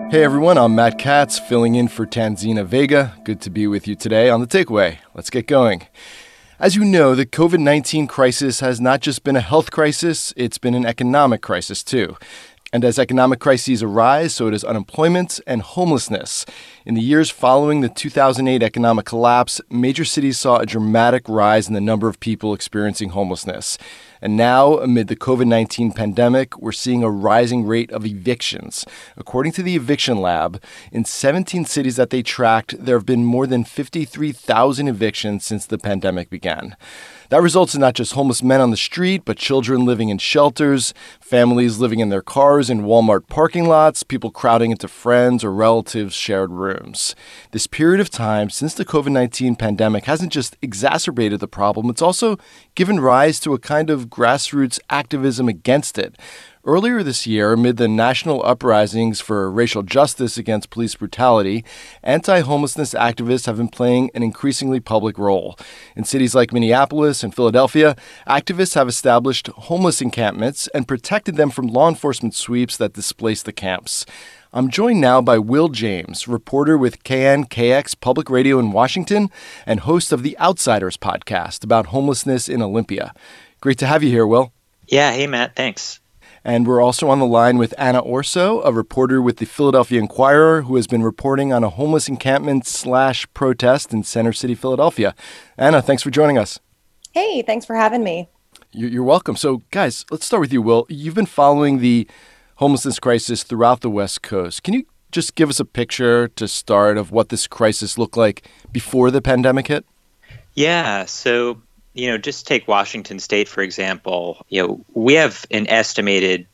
Hey everyone, I'm Matt Katz, filling in for Tanzina Vega. Good to be with you today on The Takeaway. Let's get going. As you know, the COVID-19 crisis has not just been a health crisis, it's been an economic crisis too. And as economic crises arise, so does unemployment and homelessness. In the years following the 2008 economic collapse, major cities saw a dramatic rise in the number of people experiencing homelessness. And now, amid the COVID-19 pandemic, we're seeing a rising rate of evictions. According to the Eviction Lab, in 17 cities that they tracked, there have been more than 53,000 evictions since the pandemic began. That results in not just homeless men on the street, but children living in shelters, families living in their cars in Walmart parking lots, people crowding into friends' or relatives' shared rooms. This period of time since the COVID-19 pandemic hasn't just exacerbated the problem, it's also given rise to a kind of grassroots activism against it. Earlier this year, amid the national uprisings for racial justice against police brutality, anti-homelessness activists have been playing an increasingly public role. In cities like Minneapolis and Philadelphia, activists have established homeless encampments and protected them from law enforcement sweeps that displaced the camps. I'm joined now by Will James, reporter with KNKX Public Radio in Washington and host of the Outsiders podcast about homelessness in Olympia. Great to have you here, Will. Yeah, hey, Matt, thanks. And we're also on the line with Anna Orso, a reporter with the Philadelphia Inquirer who has been reporting on a homeless encampment/protest in Center City, Philadelphia. Anna, thanks for joining us. Hey, thanks for having me. You're welcome. So, guys, let's start with you, Will. You've been following the homelessness crisis throughout the West Coast. Can you just give us a picture to start of what this crisis looked like before the pandemic hit? Yeah, so just take Washington State, for example. We have an estimated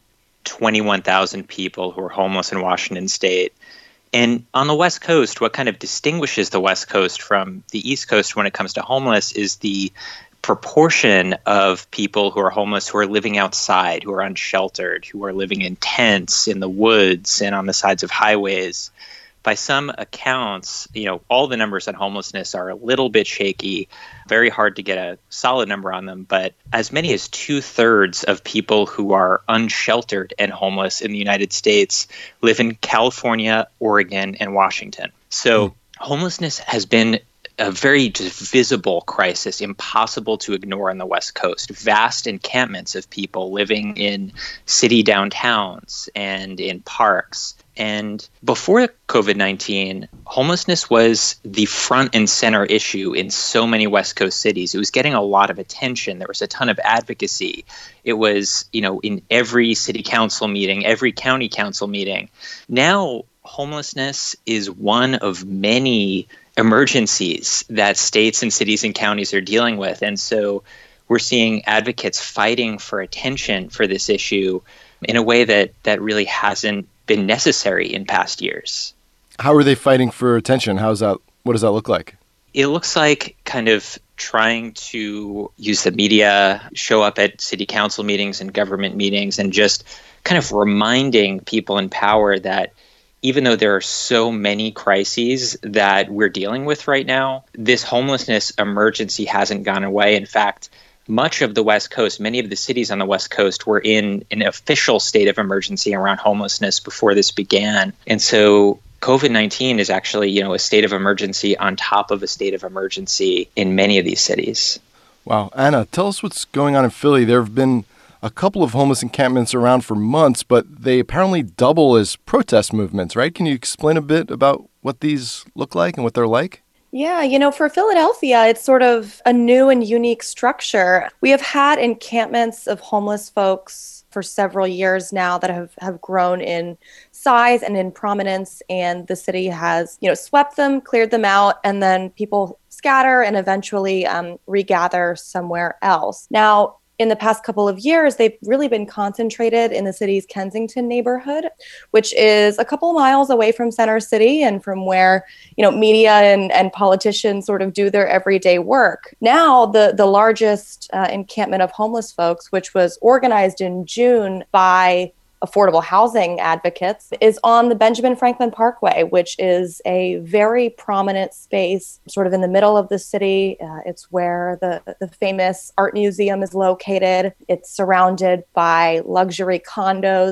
21,000 people who are homeless in Washington State. And on the West Coast, what kind of distinguishes the West Coast from the East Coast when it comes to homeless is the proportion of people who are homeless who are living outside, who are unsheltered, who are living in tents in the woods and on the sides of highways. By some accounts, all the numbers on homelessness are a little bit shaky, very hard to get a solid number on them. But as many as 2/3 of people who are unsheltered and homeless in the United States live in California, Oregon, and Washington. So homelessness has been a very visible crisis, impossible to ignore on the West Coast. Vast encampments of people living in city downtowns and in parks. And before COVID-19, homelessness was the front and center issue in so many West Coast cities. It was getting a lot of attention. There was a ton of advocacy. It was, in every city council meeting, every county council meeting. Now, homelessness is one of many emergencies that states and cities and counties are dealing with. And so we're seeing advocates fighting for attention for this issue in a way that really hasn't been necessary in past years. How are they fighting for attention? What does that look like? It looks like kind of trying to use the media, show up at city council meetings and government meetings, and just kind of reminding people in power that even though there are so many crises that we're dealing with right now, this homelessness emergency hasn't gone away. In fact, much of the West Coast, many of the cities on the West Coast were in an official state of emergency around homelessness before this began. And so COVID-19 is actually, a state of emergency on top of a state of emergency in many of these cities. Wow. Anna, tell us what's going on in Philly. There have been a couple of homeless encampments around for months, but they apparently double as protest movements, right? Can you explain a bit about what these look like and what they're like? Yeah, for Philadelphia, it's sort of a new and unique structure. We have had encampments of homeless folks for several years now that have grown in size and in prominence, and the city has, swept them, cleared them out, and then people scatter and eventually regather somewhere else. Now, in the past couple of years, they've really been concentrated in the city's Kensington neighborhood, which is a couple miles away from Center City and from where, media and politicians sort of do their everyday work. Now, the largest encampment of homeless folks, which was organized in June by affordable housing advocates, is on the Benjamin Franklin Parkway, which is a very prominent space sort of in the middle of the city. It's where the famous art museum is located. It's surrounded by luxury condos.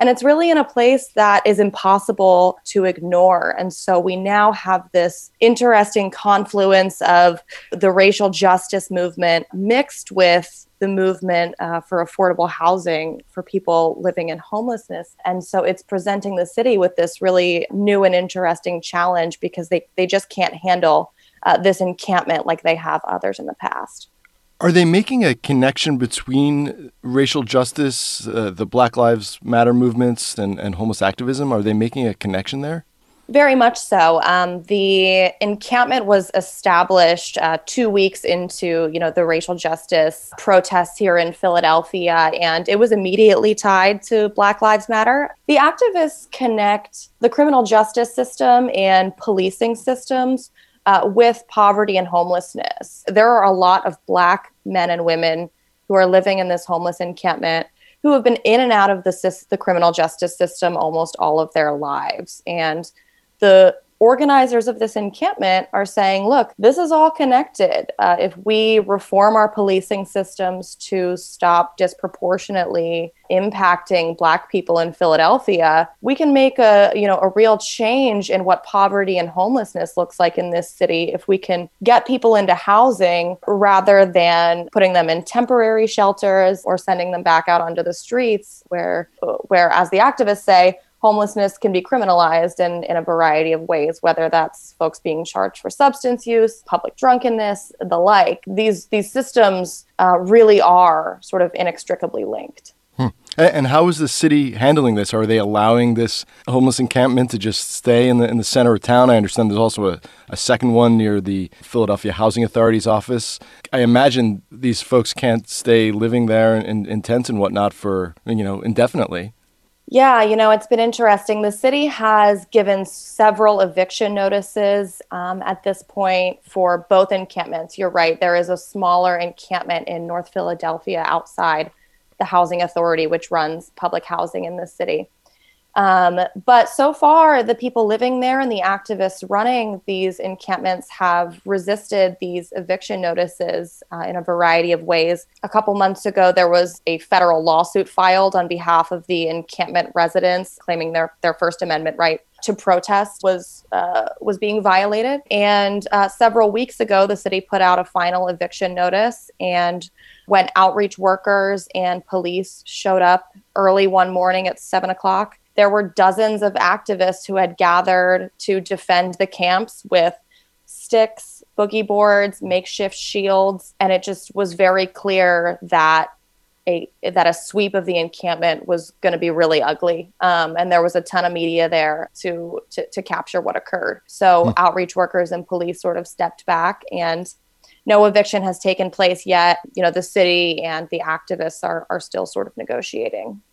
And it's really in a place that is impossible to ignore. And so we now have this interesting confluence of the racial justice movement mixed with the movement for affordable housing for people living in homelessness. And so it's presenting the city with this really new and interesting challenge because they just can't handle this encampment like they have others in the past. Are they making a connection between racial justice, the Black Lives Matter movements, and homeless activism? Are they making a connection there? Very much so. The encampment was established 2 weeks into, the racial justice protests here in Philadelphia, and it was immediately tied to Black Lives Matter. The activists connect the criminal justice system and policing systems with poverty and homelessness. There are a lot of Black men and women who are living in this homeless encampment who have been in and out of the criminal justice system almost all of their lives. And the organizers of this encampment are saying, look, this is all connected. If we reform our policing systems to stop disproportionately impacting Black people in Philadelphia, we can make a real change in what poverty and homelessness looks like in this city if we can get people into housing rather than putting them in temporary shelters or sending them back out onto the streets where as the activists say, homelessness can be criminalized in a variety of ways, whether that's folks being charged for substance use, public drunkenness, the like. These systems really are sort of inextricably linked. And how is the city handling this? Are they allowing this homeless encampment to just stay in the center of town? I understand there's also a second one near the Philadelphia Housing Authority's office. I imagine these folks can't stay living there in tents and whatnot for, indefinitely. Yeah, it's been interesting. The city has given several eviction notices at this point for both encampments. You're right. There is a smaller encampment in North Philadelphia outside the Housing Authority, which runs public housing in the city. But so far, the people living there and the activists running these encampments have resisted these eviction notices in a variety of ways. A couple months ago, there was a federal lawsuit filed on behalf of the encampment residents claiming their First Amendment right to protest was being violated. And several weeks ago, the city put out a final eviction notice, and when outreach workers and police showed up early one morning at 7 o'clock, there were dozens of activists who had gathered to defend the camps with sticks, boogie boards, makeshift shields, and it just was very clear that a sweep of the encampment was going to be really ugly, and there was a ton of media there to capture what occurred. So outreach workers and police sort of stepped back, and no eviction has taken place yet. The city and the activists are still sort of negotiating.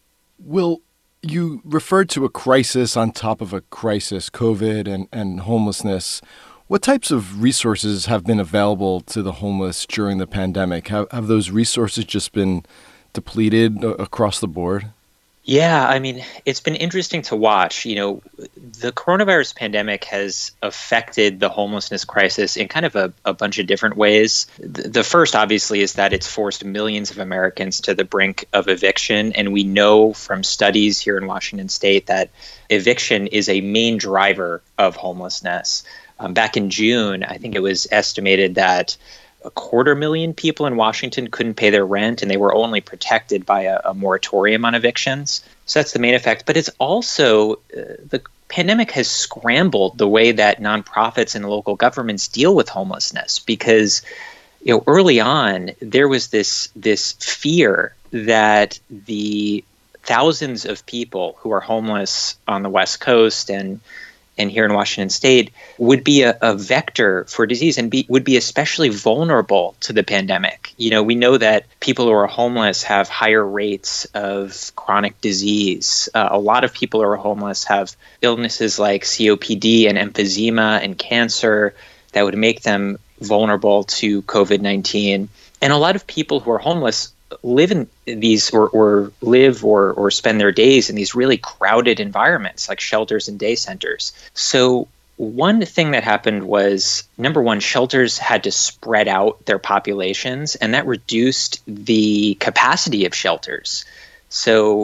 You referred to a crisis on top of a crisis, COVID and homelessness. What types of resources have been available to the homeless during the pandemic? Have those resources just been depleted across the board? Yeah, it's been interesting to watch. The coronavirus pandemic has affected the homelessness crisis in kind of a bunch of different ways. The first, obviously, is that it's forced millions of Americans to the brink of eviction. And we know from studies here in Washington state that eviction is a main driver of homelessness. Back in June, I think it was estimated that 250,000 people in Washington couldn't pay their rent, and they were only protected by a moratorium on evictions. So that's the main effect. But it's also the pandemic has scrambled the way that nonprofits and local governments deal with homelessness, because early on there was this fear that the thousands of people who are homeless on the West Coast and here in Washington state would be a vector for disease and would be especially vulnerable to the pandemic. We know that people who are homeless have higher rates of chronic disease. A lot of people who are homeless have illnesses like COPD and emphysema and cancer that would make them vulnerable to COVID-19. And a lot of people who are homeless live in these or live or spend their days in these really crowded environments like shelters and day centers. So one thing that happened was, number one, shelters had to spread out their populations, and that reduced the capacity of shelters. So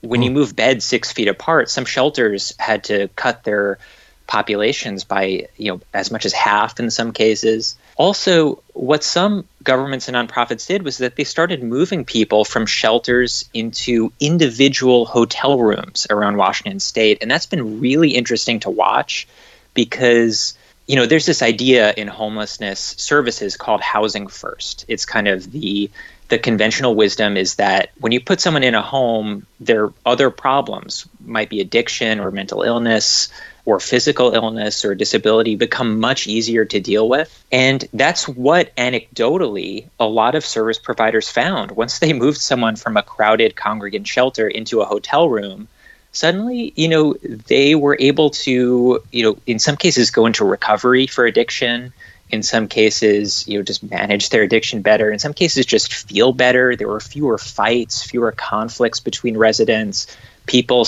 when you move beds 6 feet apart, some shelters had to cut their populations by, as much as half in some cases. Also, what some governments and nonprofits did was that they started moving people from shelters into individual hotel rooms around Washington state. And that's been really interesting to watch because, there's this idea in homelessness services called housing first. It's kind of the conventional wisdom is that when you put someone in a home, their other problems might be addiction or mental illness or physical illness or disability become much easier to deal with. And that's what anecdotally a lot of service providers found. Once they moved someone from a crowded congregant shelter into a hotel room, suddenly, they were able to, in some cases go into recovery for addiction. In some cases, just manage their addiction better. In some cases, just feel better. There were fewer fights, fewer conflicts between residents. People,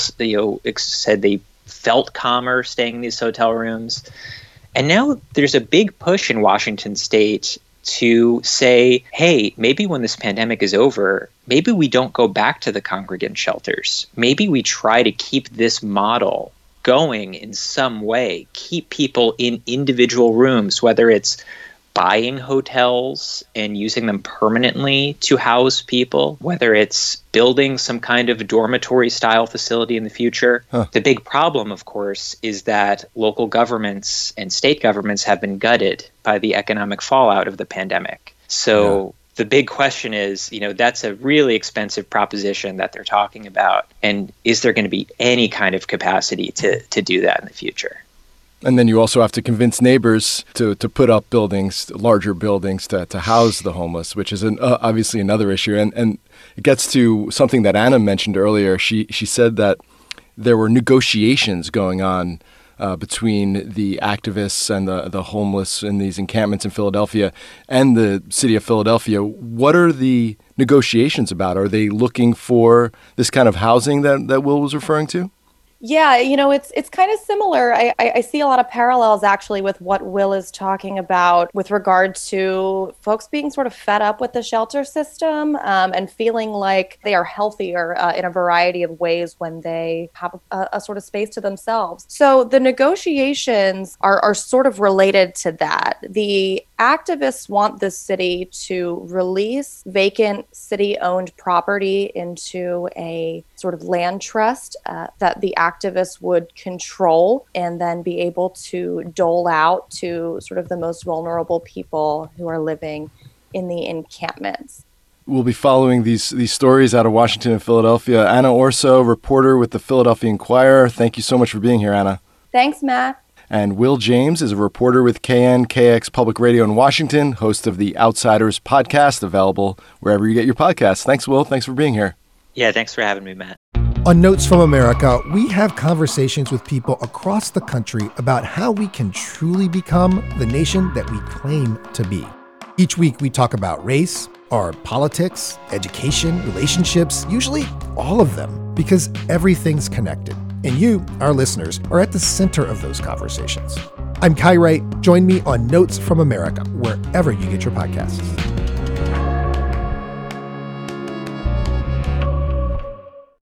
said they felt calmer staying in these hotel rooms. And now there's a big push in Washington state to say, hey, maybe when this pandemic is over, maybe we don't go back to the congregant shelters. Maybe we try to keep this model going in some way, keep people in individual rooms, whether it's buying hotels and using them permanently to house people, whether it's building some kind of dormitory style facility in the future. The big problem, of course, is that local governments and state governments have been gutted by the economic fallout of the pandemic. So the big question is, that's a really expensive proposition that they're talking about. And is there going to be any kind of capacity to do that in the future? And then you also have to convince neighbors to put up buildings, larger buildings to house the homeless, which is obviously another issue. And it gets to something that Anna mentioned earlier. She said that there were negotiations going on between the activists and the homeless in these encampments in Philadelphia and the city of Philadelphia. What are the negotiations about? Are they looking for this kind of housing that Will was referring to? Yeah, it's kind of similar. I see a lot of parallels actually with what Will is talking about with regard to folks being sort of fed up with the shelter system and feeling like they are healthier in a variety of ways when they have a sort of space to themselves. So the negotiations are sort of related to that. The activists want the city to release vacant city-owned property into a sort of land trust that the activists would control and then be able to dole out to sort of the most vulnerable people who are living in the encampments. We'll be following these stories out of Washington and Philadelphia. Anna Orso, reporter with the Philadelphia Inquirer. Thank you so much for being here, Anna. Thanks, Matt. And Will James is a reporter with KNKX Public Radio in Washington, host of the Outsiders podcast, available wherever you get your podcasts. Thanks, Will. Thanks for being here. Yeah, thanks for having me, Matt. On Notes from America, we have conversations with people across the country about how we can truly become the nation that we claim to be. Each week, we talk about race, our politics, education, relationships, usually all of them, because everything's connected. And you, our listeners, are at the center of those conversations. I'm Kai Wright. Join me on Notes from America, wherever you get your podcasts.